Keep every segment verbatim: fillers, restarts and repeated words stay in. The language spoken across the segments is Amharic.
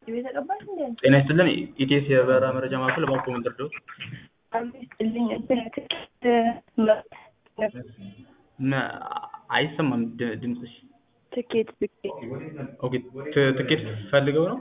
ጤና ይስጥልን ኢቲኤስ የበረራ መረጃ ማዕከል እባክዎ ምን ልርዳዎት? አይሰማም ድምፅሽ። ትኬት ትኬት ኦኬ ትኬት ፈልገው ነው?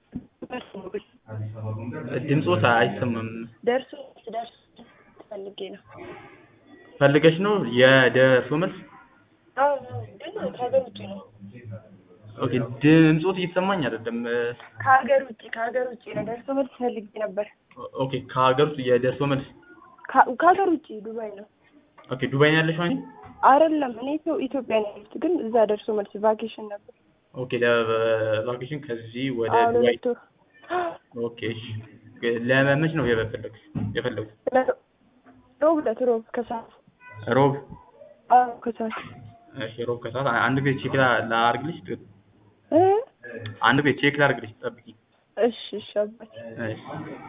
ድምፅዎት አይሰማም። ደርሶ ደርሶ ፈልጌ ነው። ፈልገሽ ነው የደርሶ መልስ? አዎ ግን ከሀገር ውጭ ነው። ኦኬ ድምፅዎት እየተሰማኝ አይደለም። ከሀገር ውጭ ከሀገር ውጭ ነው። ደርሶ መልስ ፈልጌ ነበር። ኦኬ ከሀገር ውስጥ የደርሶ መልስ? ከሀገር ውጭ ዱባይ ነው። ኦኬ ዱባይ ነው ያለሽው አንቺ? አይደለም እኔ ኢትዮጵያ ነው ያለሁት፣ ግን እዛ ደርሶ መልስ ቫኬሽን ነበር። ኦኬ ለቫኬሽን ከዚህ ወደ ዱባይ። ኦኬ እሺ ለመች ነው የፈለግሽ የፈለጉት? ሮብ ዕለት ሮብ ከሰዓት። ሮብ? አዎ ከሰዓት። እሺ ሮብ ከሰዓት አንድ ጊዜ ቼክ ላድርግልሽ? እ አንድ ጊዜ ቼክ ላድርግልሽ ጠብቂ። እሺ እሺ አባቴ። እሺ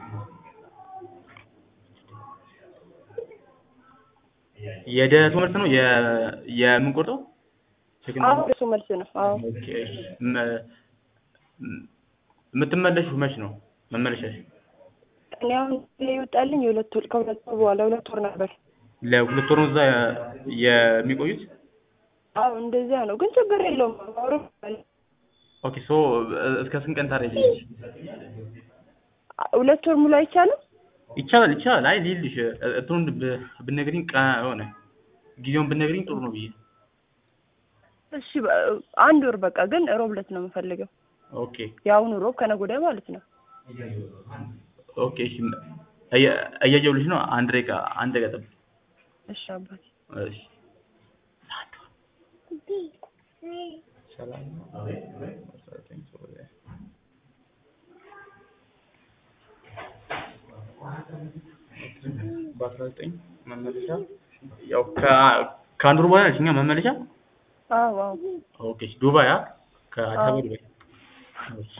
የደርሶ መልስ ነው የምንቆርጠው? አዎ ደርሶ መልስ ነው። አዎ ኦኬ የምትመለሺው መች ነው መመለሻሽ? እኔ አሁን ይወጣልኝ የሁለት ወር ከሁለት ወር በኋላ ሁለት ወር ነበር። ለሁለት ወር ነው እዛ የሚቆዩት? አዎ እንደዚያ ነው፣ ግን ችግር የለውም። አውሮፓ ኦኬ ሶ እስከ ስንት ቀን ታዲያ ልሂድ? ሁለት ወር ሙሉ አይቻልም? ይቻላል ይቻላል። አይ ልሂድልሽ እንትኑን ብትነግሪኝ ሆነ ጊዜውን ብትነግሪኝ ጥሩ ነው ብዬ። እሺ አንድ ወር በቃ፣ ግን ሮብ ዕለት ነው የምፈልገው። ኦኬ የአሁኑ ሮብ ከነገ ወዲያ ማለት ነው። ኦኬ እሺ እያየሁልሽ ነው። አንድ ደቂቃ አንድ ደቂቃ ጠብቂ። እሺ አባቴ። እሺ ሰላም ነው። በአስራ ዘጠኝ መመለሻ ያው ከአንድ ወር በኋላ ነች እኛ መመለሻ? አዎ አዎ። ኦኬ ዱባይ ከአዲስ አበባ ዱባይ። እሺ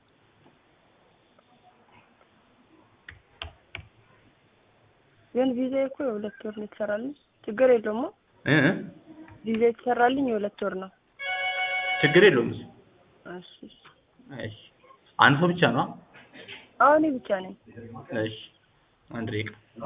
ግን ቪዛ እኮ የሁለት ወር ነው የተሰራልኝ። ችግር የለውም እ ቪዛ የተሰራልኝ የሁለት ወር ነው። ችግር የለውም። እሺ እሺ አንድ ሰው ብቻ ነው? አዎ እኔ ብቻ ነኝ። እሺ አንድ ደቂቃ